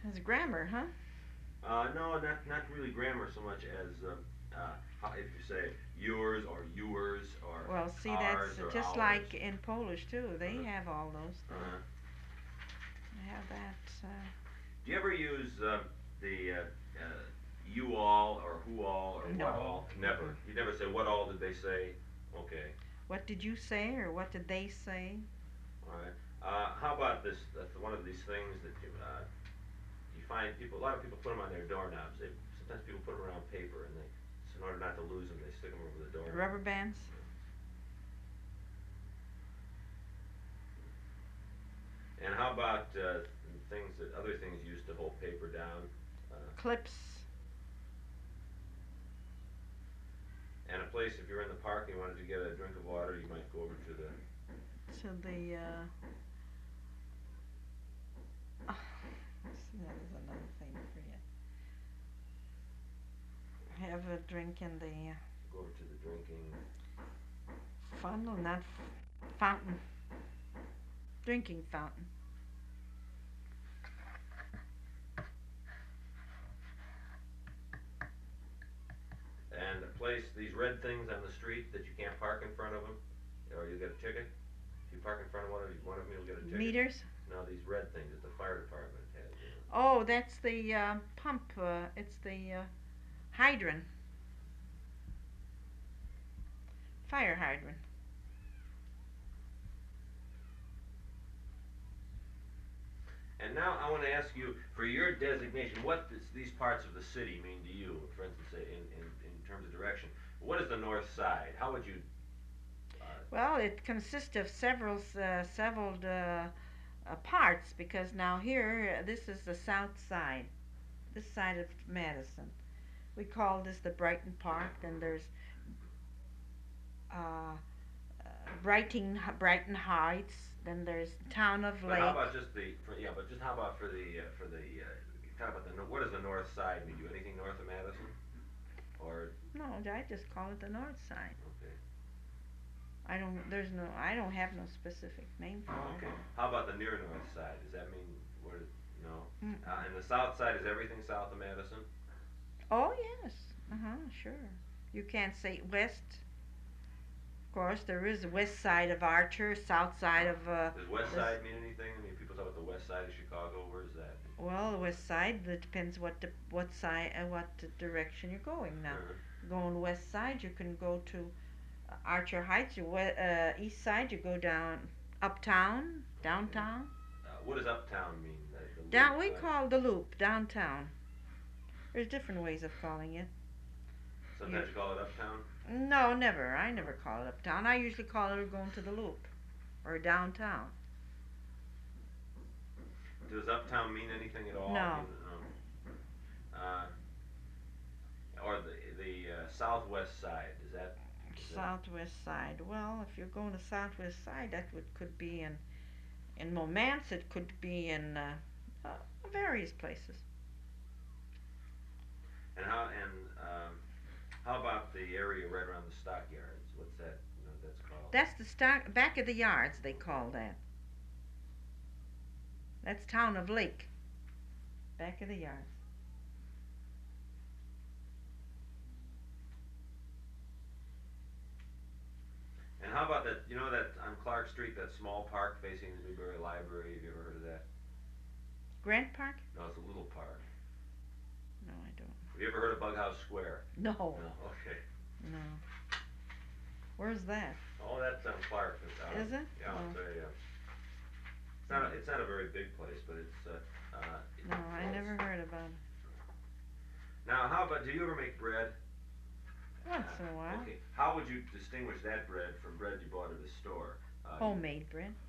It's grammar, huh? No, not really grammar so much as if you say yours or yours or Well, see, that's ours or just ours. like in Polish too. They Uh-huh. have all those things. Uh-huh. They have that. Do you ever use the you all or who all or what No. all? Mm-mm. Never. You never say what all did they say? Okay. What did you say, or what did they say? All right. How about this? One of these things that you find people. A lot of people put them on their doorknobs. Sometimes people put them around paper, and so in order not to lose them, they stick them over the doorknob. Rubber bands, And how about things that other things used to hold paper down? Uh, clips. and a place, if you're in the park and you wanted to get a drink of water, you might go over to the. To the. See, that is another thing for you. Have a drink in the Go over to the drinking. funnel, not fountain. Drinking fountain. And a place, these red things on the street that you can't park in front of them, or you'll get a ticket. If you park in front of one of them, you'll get a ticket. Meters. No, these red things that the fire department has. Oh, that's the pump. It's the hydrant. Fire hydrant. And now I want to ask you, for your designation, what does these parts of the city mean to you? For instance, in terms of direction, what is the north side? How would you? Well, it consists of several parts because now here, this is the south side, this side of Madison. We call this the Brighton Park. Then there's uh, Brighton Heights. Then there's Town of But how Lake. about just yeah? But just how about for the talk about what does the north side mean? Do anything north of Madison? Or No, I just call it the north side. okay. I don't have no specific name for it. Okay. How about the near north side? Does that mean what? No. Mm. And the south side is everything south of Madison. Oh yes, sure. You can't say west. Of course, there is the west side of Archer, south side of Does west this. side mean anything? I mean, people talk about the west side of Chicago. Where's that? Well, the west side. That depends what side what direction you're going. Now, Uh-huh. going west side, you can go to Archer Heights. East side, you go down uptown, Okay. downtown. What does uptown mean? The Down loop? we call the loop downtown. There's different ways of calling it. Sometimes you call it uptown. No, never. I never call it uptown. I usually call it going to the loop or downtown. Does uptown mean anything at all? No, Uh, or the southwest side? Is that southwest side. Well, if you're going to southwest side, could be in Momence. It could be in various places. and how about the area right around the stockyards? What's that? That's called. That's the start back of the yards. They call that. That's Town of Lake. Back of the yards. And how about that? You know that on Clark Street, that small park facing the Newberry Library. Have you ever heard of that? Grant Park? No, it's a little park. No, I don't. Have you ever heard of Bughouse Square? No, No. Okay. no. Where's that? Oh, that's on Clark. Is it? Yeah, Oh. it's not a very big place, but No, I well, never heard about it. Now, how about? Do you ever make bread? Once in a while. Okay. How would you distinguish that bread from bread you bought at a store? Homemade bread.